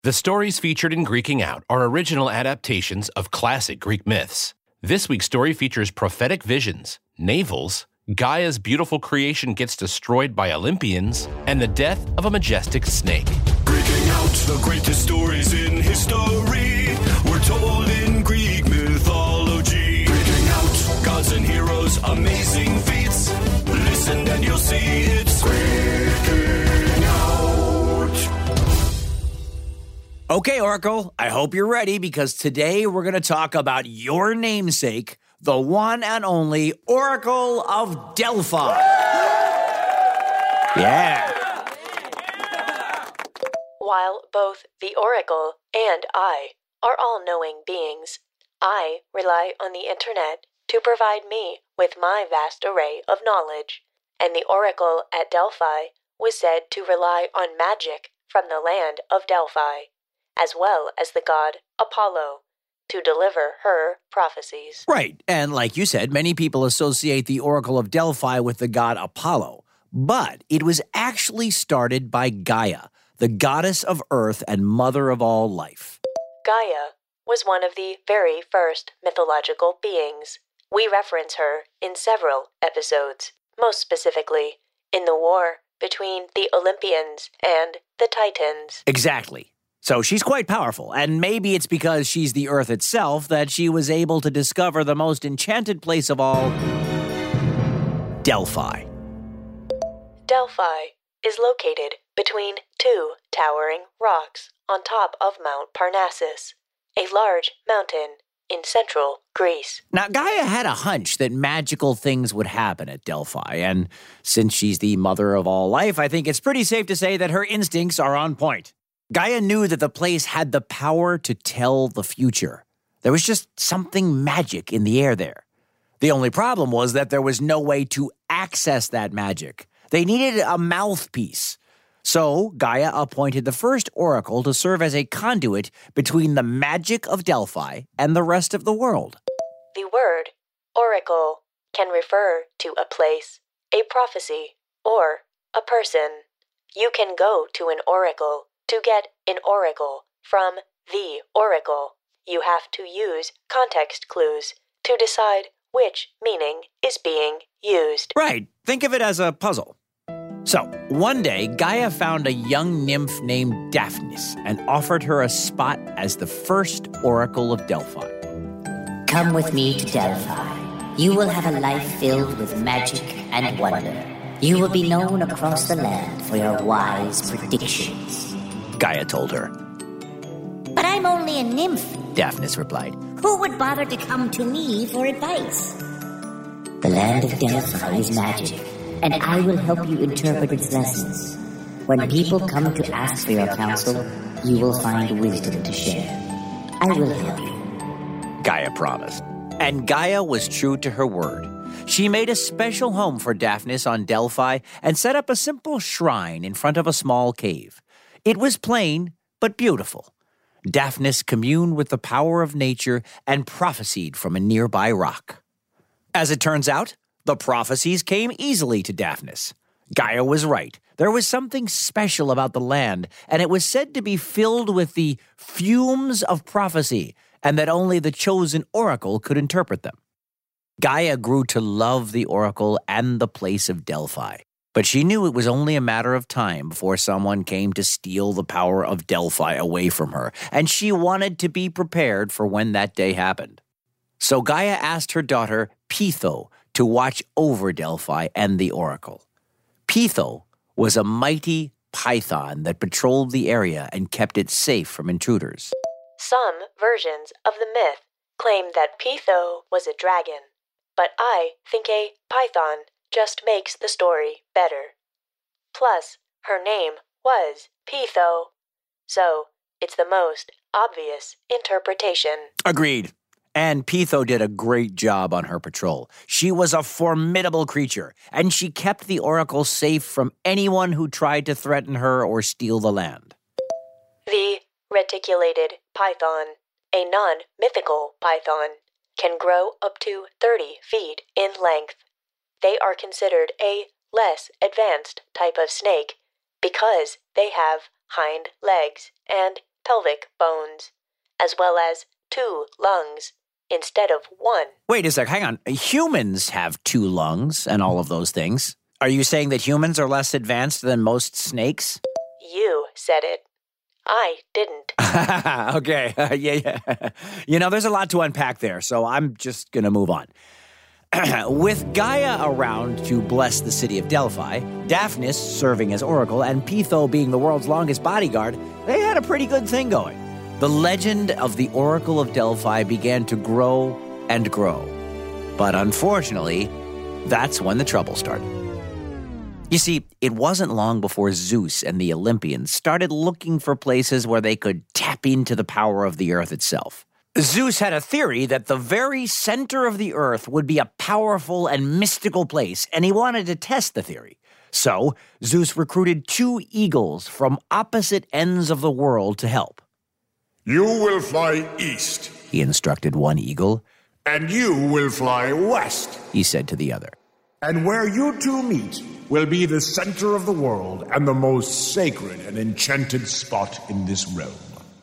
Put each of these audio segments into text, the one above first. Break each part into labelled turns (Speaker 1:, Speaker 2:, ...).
Speaker 1: The stories featured in Greeking Out are original adaptations of classic Greek myths. This week's story features prophetic visions, navels, Gaia's beautiful creation gets destroyed by Olympians, and the death of a majestic snake.
Speaker 2: Greeking Out, the greatest stories in history were told in Greek mythology. Greeking Out, gods and heroes, amazing feats. Listen and you'll see it's Greeking Out.
Speaker 3: Okay, Oracle, I hope you're ready because today we're going to talk about your namesake, the one and only Oracle of Delphi. Yeah.
Speaker 4: While both the Oracle and I are all-knowing beings, I rely on the internet to provide me with my vast array of knowledge, and the Oracle at Delphi was said to rely on magic from the land of Delphi, as well as the god Apollo, to deliver her prophecies.
Speaker 3: Right, and like you said, many people associate the Oracle of Delphi with the god Apollo, but it was actually started by Gaia, the goddess of earth and mother of all life.
Speaker 4: Gaia was one of the very first mythological beings. We reference her in several episodes, most specifically in the war between the Olympians and the Titans.
Speaker 3: Exactly. So she's quite powerful, and maybe it's because she's the earth itself that she was able to discover the most enchanted place of all, Delphi.
Speaker 4: Delphi is located between two towering rocks on top of Mount Parnassus, a large mountain in central Greece.
Speaker 3: Now, Gaia had a hunch that magical things would happen at Delphi, and since she's the mother of all life, I think it's pretty safe to say that her instincts are on point. Gaia knew that the place had the power to tell the future. There was just something magic in the air there. The only problem was that there was no way to access that magic. They needed a mouthpiece. So Gaia appointed the first oracle to serve as a conduit between the magic of Delphi and the rest of the world.
Speaker 4: The word oracle can refer to a place, a prophecy, or a person. You can go to an oracle to get an oracle from the oracle. You have to use context clues to decide which meaning is being used.
Speaker 3: Right. Think of it as a puzzle. So, one day, Gaia found a young nymph named Daphnis and offered her a spot as the first oracle of Delphi.
Speaker 5: Come with me to Delphi. You will have a life filled with magic and wonder. You will be known across the land for your wise predictions,
Speaker 3: Gaia told her.
Speaker 5: But I'm only a nymph,
Speaker 3: Daphnis replied.
Speaker 5: Who would bother to come to me for advice? The land of Delphi is magic, and I will help you interpret its lessons. When people come to ask for your counsel, you will find wisdom to share. I will help you,
Speaker 3: Gaia promised. And Gaia was true to her word. She made a special home for Daphnis on Delphi and set up a simple shrine in front of a small cave. It was plain, but beautiful. Daphnis communed with the power of nature and prophesied from a nearby rock. As it turns out, the prophecies came easily to Daphnis. Gaia was right. There was something special about the land, and it was said to be filled with the fumes of prophecy, and that only the chosen oracle could interpret them. Gaia grew to love the oracle and the place of Delphi, but she knew it was only a matter of time before someone came to steal the power of Delphi away from her, and she wanted to be prepared for when that day happened. So Gaia asked her daughter, Pytho, to watch over Delphi and the oracle. Pytho was a mighty python that patrolled the area and kept it safe from intruders.
Speaker 4: Some versions of the myth claim that Pytho was a dragon, but I think a python just makes the story better. Plus, her name was Pytho, so it's the most obvious interpretation.
Speaker 3: Agreed. And Pytho did a great job on her patrol. She was a formidable creature, and she kept the oracle safe from anyone who tried to threaten her or steal the land.
Speaker 4: The reticulated python, a non-mythical python, can grow up to 30 feet in length. They are considered a less advanced type of snake because they have hind legs and pelvic bones, as well as 2 lungs instead of 1.
Speaker 3: Wait a sec, hang on. Humans have 2 lungs and all of those things. Are you saying that humans are less advanced than most snakes?
Speaker 4: You said it. I didn't.
Speaker 3: Okay, yeah. You know, there's a lot to unpack there, so I'm just going to move on. With Gaia around to bless the city of Delphi, Daphnis serving as Oracle, and Pytho being the world's longest bodyguard, they had a pretty good thing going. The legend of the Oracle of Delphi began to grow and grow. But unfortunately, that's when the trouble started. You see, it wasn't long before Zeus and the Olympians started looking for places where they could tap into the power of the earth itself. Zeus had a theory that the very center of the earth would be a powerful and mystical place, and he wanted to test the theory. So, Zeus recruited 2 eagles from opposite ends of the world to help.
Speaker 6: You will fly east.
Speaker 3: He instructed one eagle.
Speaker 6: And you will fly west.
Speaker 3: He said to the other.
Speaker 6: And where you 2 meet will be the center of the world and the most sacred and enchanted spot in this realm.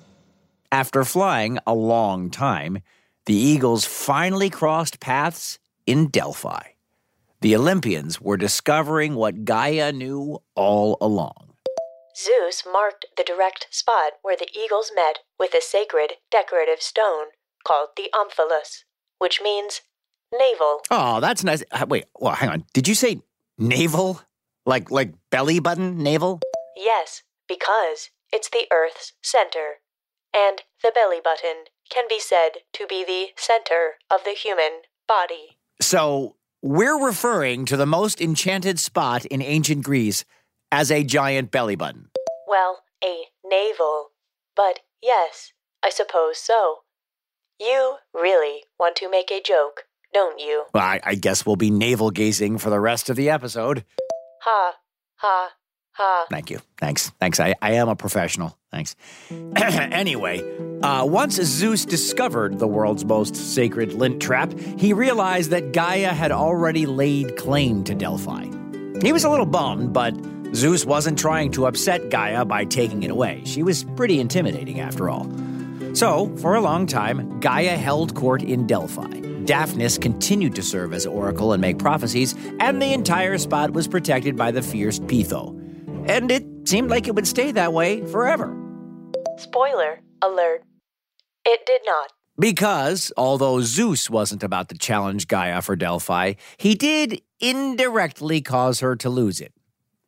Speaker 3: After flying a long time, the eagles finally crossed paths in Delphi. The Olympians were discovering what Gaia knew all along.
Speaker 4: Zeus marked the direct spot where the eagles met with a sacred decorative stone called the Omphalos, which means navel.
Speaker 3: Oh, that's nice. Wait, well, hang on. Did you say navel? Like belly button navel?
Speaker 4: Yes, because it's the Earth's center. And the belly button can be said to be the center of the human body.
Speaker 3: So, we're referring to the most enchanted spot in ancient Greece as a giant belly button.
Speaker 4: Well, a navel. But yes, I suppose so. You really want to make a joke, don't you?
Speaker 3: Well, I guess we'll be navel-gazing for the rest of the episode.
Speaker 4: Ha, ha, ha.
Speaker 3: Thank you. Thanks. I am a professional. Thanks. Anyway, once Zeus discovered the world's most sacred lint trap, he realized that Gaia had already laid claim to Delphi. He was a little bummed, but Zeus wasn't trying to upset Gaia by taking it away. She was pretty intimidating after all. So, for a long time, Gaia held court in Delphi. Daphnis continued to serve as oracle and make prophecies, and the entire spot was protected by the fierce Pytho. And it seemed like it would stay that way forever.
Speaker 4: Spoiler alert. It did not.
Speaker 3: Because, although Zeus wasn't about to challenge Gaia for Delphi, he did indirectly cause her to lose it.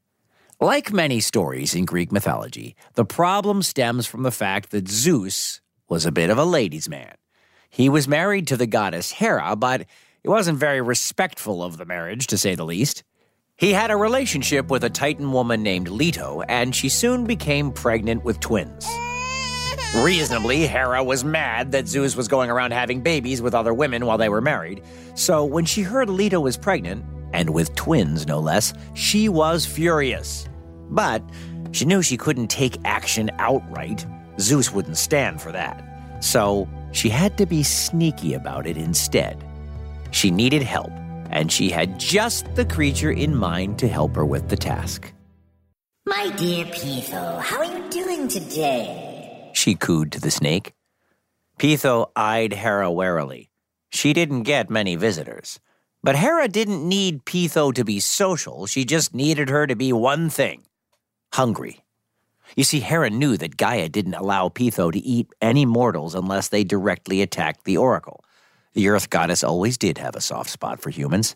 Speaker 3: Like many stories in Greek mythology, the problem stems from the fact that Zeus was a bit of a ladies' man. He was married to the goddess Hera, but he wasn't very respectful of the marriage, to say the least. He had a relationship with a Titan woman named Leto, and she soon became pregnant with twins. Reasonably, Hera was mad that Zeus was going around having babies with other women while they were married. So when she heard Leto was pregnant, and with twins no less, she was furious. But she knew she couldn't take action outright. Zeus wouldn't stand for that. So she had to be sneaky about it instead. She needed help, and she had just the creature in mind to help her with the task.
Speaker 5: My dear Pytho, how are you doing today?
Speaker 3: She cooed to the snake. Pytho eyed Hera warily. She didn't get many visitors. But Hera didn't need Pytho to be social. She just needed her to be one thing: hungry. You see, Hera knew that Gaia didn't allow Pytho to eat any mortals unless they directly attacked the oracle. The Earth Goddess always did have a soft spot for humans.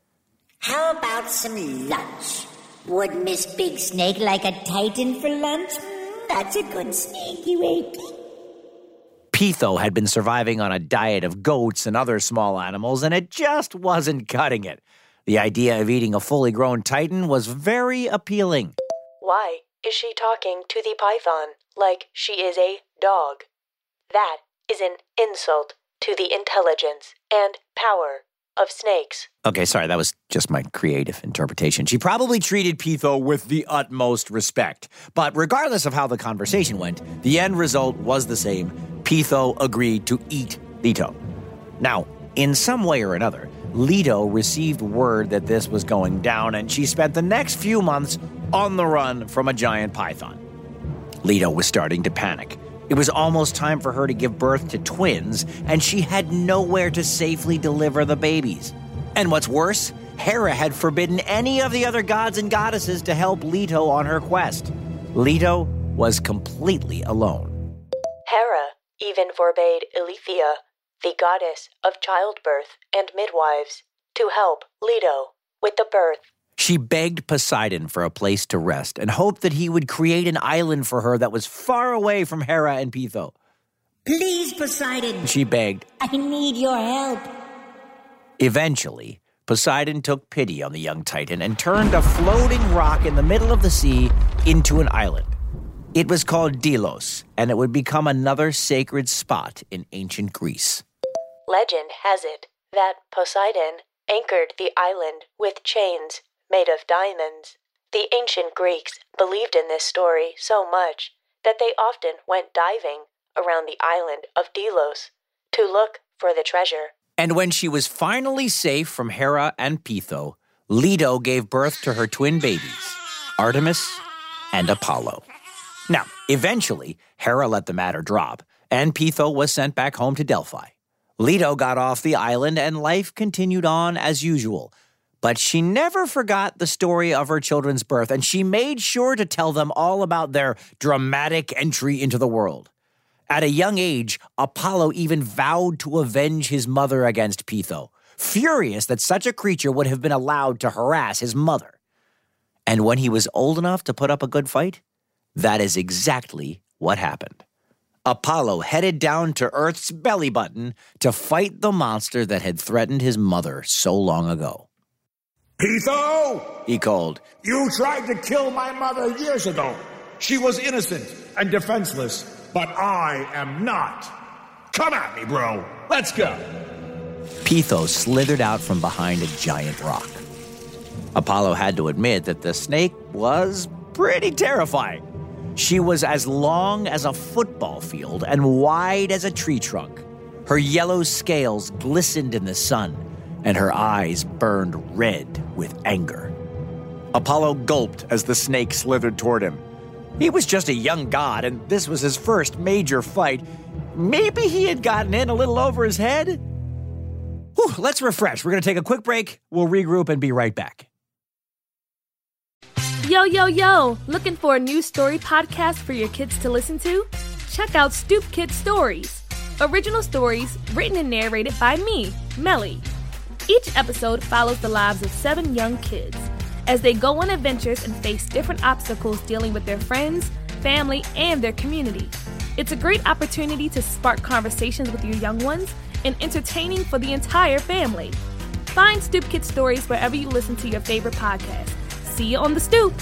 Speaker 5: How about some lunch? Would Miss Big Snake like a Titan for lunch? That's a good snake you ate.
Speaker 3: Pytho had been surviving on a diet of goats and other small animals, and it just wasn't cutting it. The idea of eating a fully grown Titan was very appealing.
Speaker 4: Why is she talking to the python like she is a dog? That is an insult to the intelligence and power of snakes.
Speaker 3: Okay, sorry, that was just my creative interpretation. She probably treated Pytho with the utmost respect. But regardless of how the conversation went, the end result was the same. Pytho agreed to eat Leto. Now, in some way or another, Leto received word that this was going down, and she spent the next few months on the run from a giant python. Leto was starting to panic. It was almost time for her to give birth to twins, and she had nowhere to safely deliver the babies. And what's worse, Hera had forbidden any of the other gods and goddesses to help Leto on her quest. Leto was completely alone.
Speaker 4: Hera even forbade Eileithyia, the goddess of childbirth and midwives, to help Leto with the birth.
Speaker 3: She begged Poseidon for a place to rest and hoped that he would create an island for her that was far away from Hera and Pytho.
Speaker 5: Please, Poseidon,
Speaker 3: She begged.
Speaker 5: I need your help.
Speaker 3: Eventually, Poseidon took pity on the young Titan and turned a floating rock in the middle of the sea into an island. It was called Delos, and it would become another sacred spot in ancient Greece.
Speaker 4: Legend has it that Poseidon anchored the island with chains made of diamonds. The ancient Greeks believed in this story so much that they often went diving around the island of Delos to look for the treasure.
Speaker 3: And when she was finally safe from Hera and Pytho, Leto gave birth to her twin babies, Artemis and Apollo. Now, eventually, Hera let the matter drop, and Pytho was sent back home to Delphi. Leto got off the island, and life continued on as usual. But she never forgot the story of her children's birth, and she made sure to tell them all about their dramatic entry into the world. At a young age, Apollo even vowed to avenge his mother against Pytho, furious that such a creature would have been allowed to harass his mother. And when he was old enough to put up a good fight, that is exactly what happened. Apollo headed down to Earth's belly button to fight the monster that had threatened his mother so long ago.
Speaker 6: Pytho!
Speaker 3: He called.
Speaker 6: You tried to kill my mother years ago. She was innocent and defenseless, but I am not. Come at me, bro. Let's go.
Speaker 3: Pytho slithered out from behind a giant rock. Apollo had to admit that the snake was pretty terrifying. She was as long as a football field and wide as a tree trunk. Her yellow scales glistened in the sun, and her eyes burned red with anger. Apollo gulped as the snake slithered toward him. He was just a young god, and this was his first major fight. Maybe he had gotten in a little over his head? Whew, let's refresh. We're going to take a quick break. We'll regroup and be right back.
Speaker 7: Yo, yo, yo! Looking for a new story podcast for your kids to listen to? Check out Stoop Kids Stories. Original stories written and narrated by me, Melly. Each episode follows the lives of 7 young kids as they go on adventures and face different obstacles dealing with their friends, family, and their community. It's a great opportunity to spark conversations with your young ones and entertaining for the entire family. Find Stoop Kids Stories wherever you listen to your favorite podcast. See you on the stoop.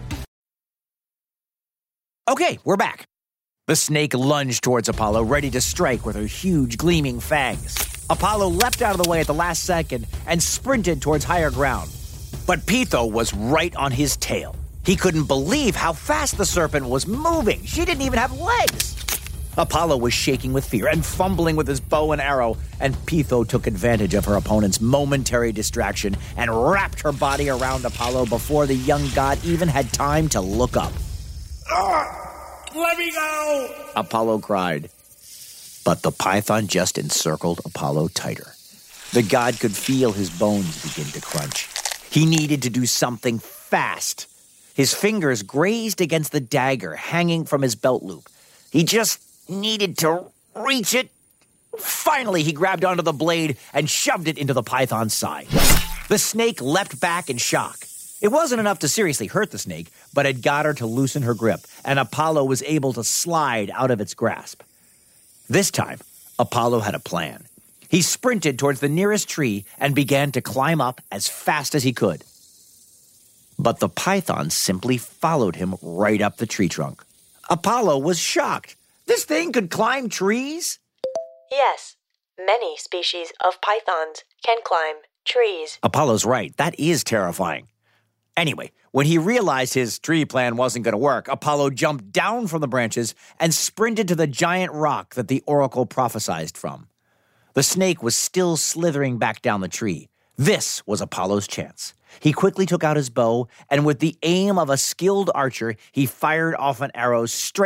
Speaker 3: Okay, we're back. The snake lunged towards Apollo, ready to strike with her huge gleaming fangs. Apollo leapt out of the way at the last second and sprinted towards higher ground. But Pytho was right on his tail. He couldn't believe how fast the serpent was moving. She didn't even have legs. Apollo was shaking with fear and fumbling with his bow and arrow, and Pytho took advantage of her opponent's momentary distraction and wrapped her body around Apollo before the young god even had time to look up.
Speaker 6: Let me go!
Speaker 3: Apollo cried. But the python just encircled Apollo tighter. The god could feel his bones begin to crunch. He needed to do something fast. His fingers grazed against the dagger hanging from his belt loop. He just needed to reach it. Finally, he grabbed onto the blade and shoved it into the python's side. The snake leapt back in shock. It wasn't enough to seriously hurt the snake, but it got her to loosen her grip, and Apollo was able to slide out of its grasp. This time, Apollo had a plan. He sprinted towards the nearest tree and began to climb up as fast as he could. But the python simply followed him right up the tree trunk. Apollo was shocked. This thing could climb trees?
Speaker 4: Yes, many species of pythons can climb trees.
Speaker 3: Apollo's right. That is terrifying. Anyway, when he realized his tree plan wasn't going to work, Apollo jumped down from the branches and sprinted to the giant rock that the oracle prophesied from. The snake was still slithering back down the tree. This was Apollo's chance. He quickly took out his bow, and with the aim of a skilled archer, he fired off an arrow straight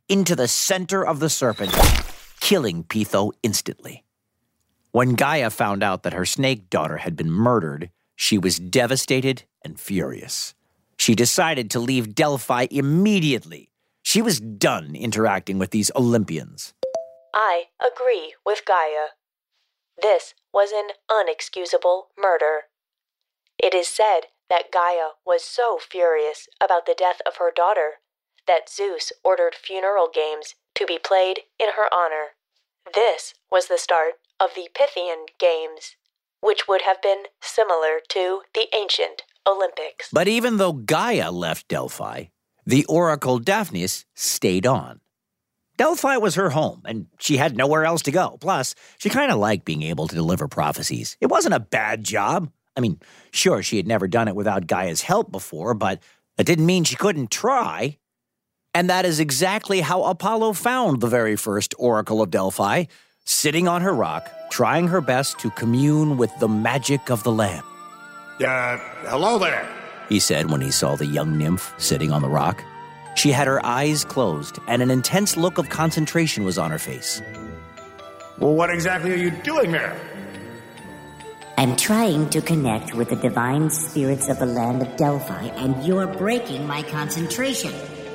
Speaker 3: into the center of the serpent, killing Pytho instantly. When Gaia found out that her snake daughter had been murdered, she was devastated and furious. She decided to leave Delphi immediately. She was done interacting with these Olympians.
Speaker 4: I agree with Gaia. This was an unexcusable murder. It is said that Gaia was so furious about the death of her daughter that Zeus ordered funeral games to be played in her honor. This was the start of the Pythian Games, which would have been similar to the ancient Olympics.
Speaker 3: But even though Gaia left Delphi, the oracle Daphnis stayed on. Delphi was her home, and she had nowhere else to go. Plus, she kind of liked being able to deliver prophecies. It wasn't a bad job. I mean, sure, she had never done it without Gaia's help before, but that didn't mean she couldn't try. And that is exactly how Apollo found the very first oracle of Delphi, sitting on her rock, trying her best to commune with the magic of the land.
Speaker 6: Hello there.
Speaker 3: He said when he saw the young nymph sitting on the rock. She had her eyes closed, and an intense look of concentration was on her face.
Speaker 6: Well, what exactly are you doing there?
Speaker 5: I'm trying to connect with the divine spirits of the land of Delphi, and you're breaking my concentration.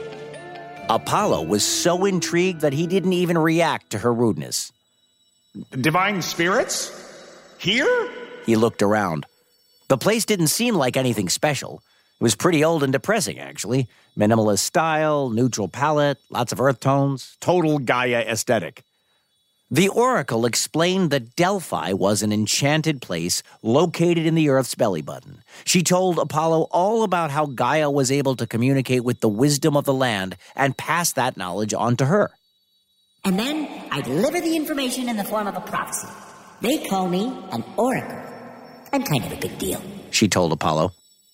Speaker 3: Apollo was so intrigued that he didn't even react to her rudeness.
Speaker 6: Divine spirits? Here?
Speaker 3: He looked around. The place didn't seem like anything special. It was pretty old and depressing, actually. Minimalist style, neutral palette, lots of earth tones, total Gaia aesthetic. The oracle explained that Delphi was an enchanted place located in the Earth's belly button. She told Apollo all about how Gaia was able to communicate with the wisdom of the land and pass that knowledge on to her.
Speaker 5: And then I deliver the information in the form of a prophecy. They call me an oracle. I'm kind of a big deal,
Speaker 3: she told Apollo.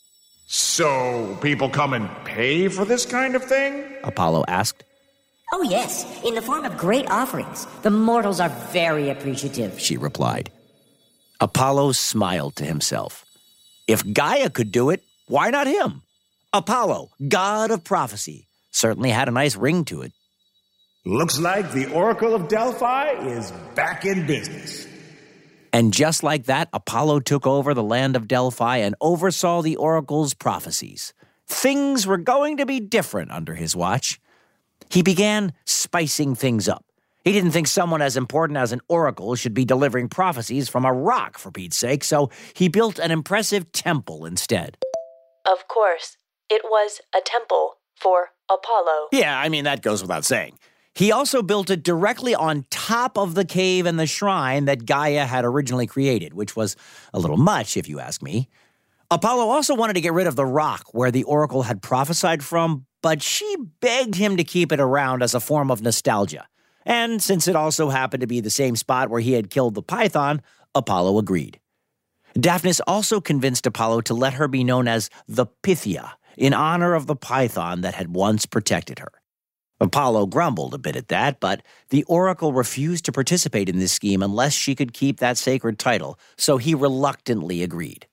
Speaker 6: So, people come and pay for this kind of thing?
Speaker 3: Apollo asked.
Speaker 5: Oh yes, in the form of great offerings. The mortals are very appreciative,
Speaker 3: she replied. Apollo smiled to himself. If Gaia could do it, why not him? Apollo, god of prophecy, certainly had a nice ring to it.
Speaker 6: Looks like the Oracle of Delphi is back in business.
Speaker 3: And just like that, Apollo took over the land of Delphi and oversaw the oracle's prophecies. Things were going to be different under his watch. He began spicing things up. He didn't think someone as important as an oracle should be delivering prophecies from a rock, for Pete's sake, so he built an impressive temple instead.
Speaker 4: Of course, it was a temple for Apollo.
Speaker 3: Yeah, I mean, that goes without saying. He also built it directly on top of the cave and the shrine that Gaia had originally created, which was a little much, if you ask me. Apollo also wanted to get rid of the rock where the oracle had prophesied from, but she begged him to keep it around as a form of nostalgia. And since it also happened to be the same spot where he had killed the python, Apollo agreed. Daphnis also convinced Apollo to let her be known as the Pythia, in honor of the python that had once protected her. Apollo grumbled a bit at that, but the oracle refused to participate in this scheme unless she could keep that sacred title, so he reluctantly agreed.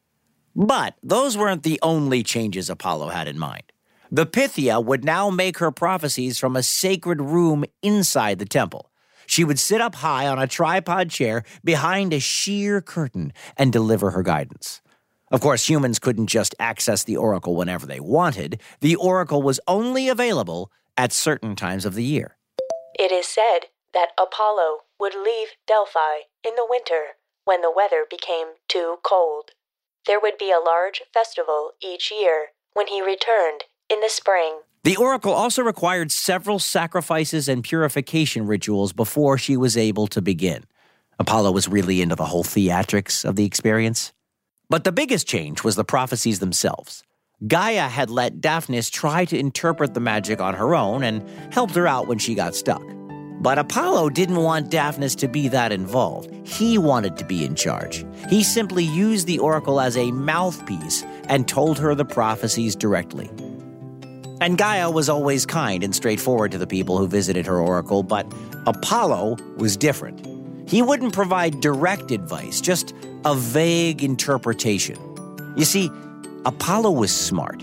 Speaker 3: But those weren't the only changes Apollo had in mind. The Pythia would now make her prophecies from a sacred room inside the temple. She would sit up high on a tripod chair behind a sheer curtain and deliver her guidance. Of course, humans couldn't just access the oracle whenever they wanted. The oracle was only available at certain times of the year.
Speaker 4: It is said that Apollo would leave Delphi in the winter when the weather became too cold. There would be a large festival each year when he returned in the spring.
Speaker 3: The oracle also required several sacrifices and purification rituals before she was able to begin. Apollo was really into the whole theatrics of the experience. But the biggest change was the prophecies themselves. Gaia had let Daphnis try to interpret the magic on her own and helped her out when she got stuck. But Apollo didn't want Daphnis to be that involved. He wanted to be in charge. He simply used the oracle as a mouthpiece and told her the prophecies directly. And Gaia was always kind and straightforward to the people who visited her oracle, but Apollo was different. He wouldn't provide direct advice, just a vague interpretation. You see, Apollo was smart.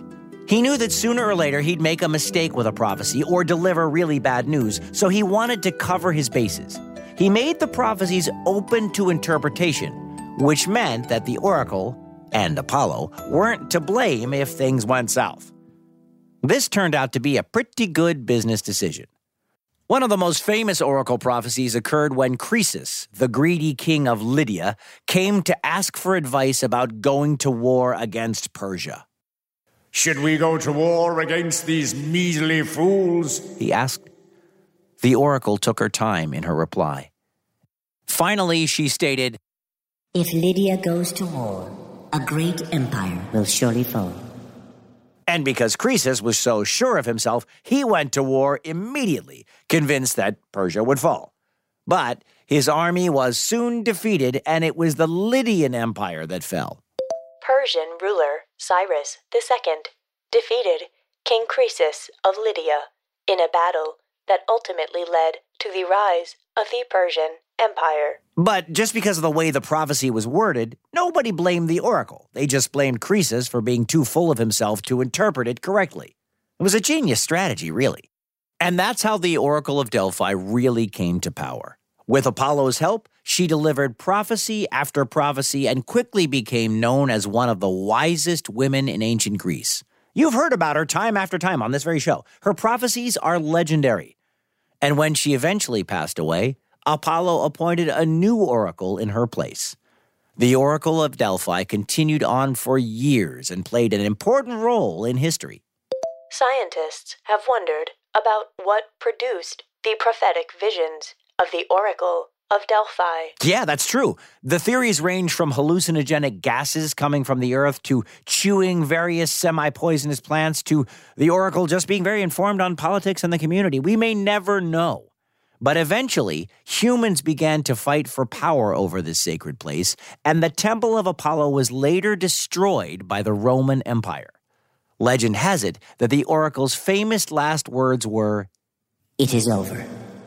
Speaker 3: He knew that sooner or later he'd make a mistake with a prophecy or deliver really bad news, so he wanted to cover his bases. He made the prophecies open to interpretation, which meant that the oracle and Apollo weren't to blame if things went south. This turned out to be a pretty good business decision. One of the most famous oracle prophecies occurred when Croesus, the greedy king of Lydia, came to ask for advice about going to war against Persia.
Speaker 6: Should we go to war against these measly fools?
Speaker 3: He asked. The oracle took her time in her reply. Finally, she stated,
Speaker 5: If Lydia goes to war, a great empire will surely fall.
Speaker 3: And because Croesus was so sure of himself, he went to war immediately, convinced that Persia would fall. But his army was soon defeated, and it was the Lydian Empire that fell.
Speaker 4: Persian ruler Cyrus II defeated King Croesus of Lydia in a battle that ultimately led to the rise of the Persian Empire.
Speaker 3: But just because of the way the prophecy was worded, nobody blamed the oracle. They just blamed Croesus for being too full of himself to interpret it correctly. It was a genius strategy, really. And that's how the Oracle of Delphi really came to power. With Apollo's help, she delivered prophecy after prophecy and quickly became known as one of the wisest women in ancient Greece. You've heard about her time after time on this very show. Her prophecies are legendary. And when she eventually passed away, Apollo appointed a new oracle in her place. The Oracle of Delphi continued on for years and played an important role in history.
Speaker 4: Scientists have wondered about what produced the prophetic visions of the Oracle of Delphi.
Speaker 3: Yeah, that's true. The theories range from hallucinogenic gases coming from the earth to chewing various semi-poisonous plants to the oracle just being very informed on politics and the community. We may never know. But eventually, humans began to fight for power over this sacred place, and the Temple of Apollo was later destroyed by the Roman Empire. Legend has it that the oracle's famous last words were,
Speaker 5: It is over.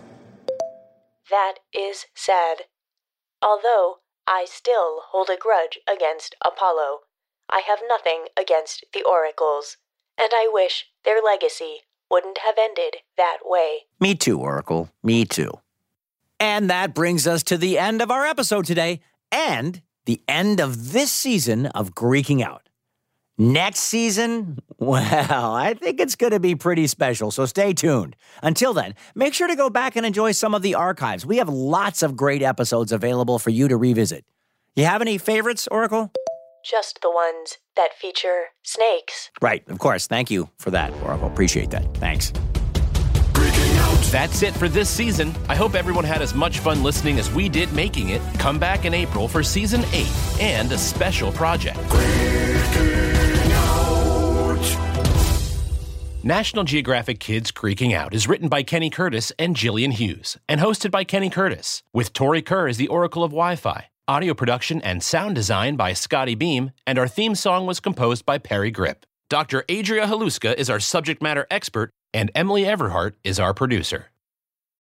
Speaker 4: That is sad. Although I still hold a grudge against Apollo, I have nothing against the oracles, and I wish their legacy wouldn't have ended that way.
Speaker 3: Me too, Oracle. Me too. And that brings us to the end of our episode today, and the end of this season of Greeking Out. Next season, well, I think it's going to be pretty special, so stay tuned. Until then, make sure to go back and enjoy some of the archives. We have lots of great episodes available for you to revisit. You have any favorites, Oracle?
Speaker 4: Just the ones that feature snakes.
Speaker 3: Right, of course. Thank you for that, Oracle. Appreciate that. Thanks.
Speaker 1: That's it for this season. I hope everyone had as much fun listening as we did making it. Come back in April for Season 8 and a special project. National Geographic Kids Greeking Out is written by Kenny Curtis and Jillian Hughes and hosted by Kenny Curtis, with Tori Kerr as the Oracle of Wi-Fi. Audio production and sound design by Scotty Beam, and our theme song was composed by Perry Grip. Dr. Adria Haluska is our subject matter expert, and Emily Everhart is our producer.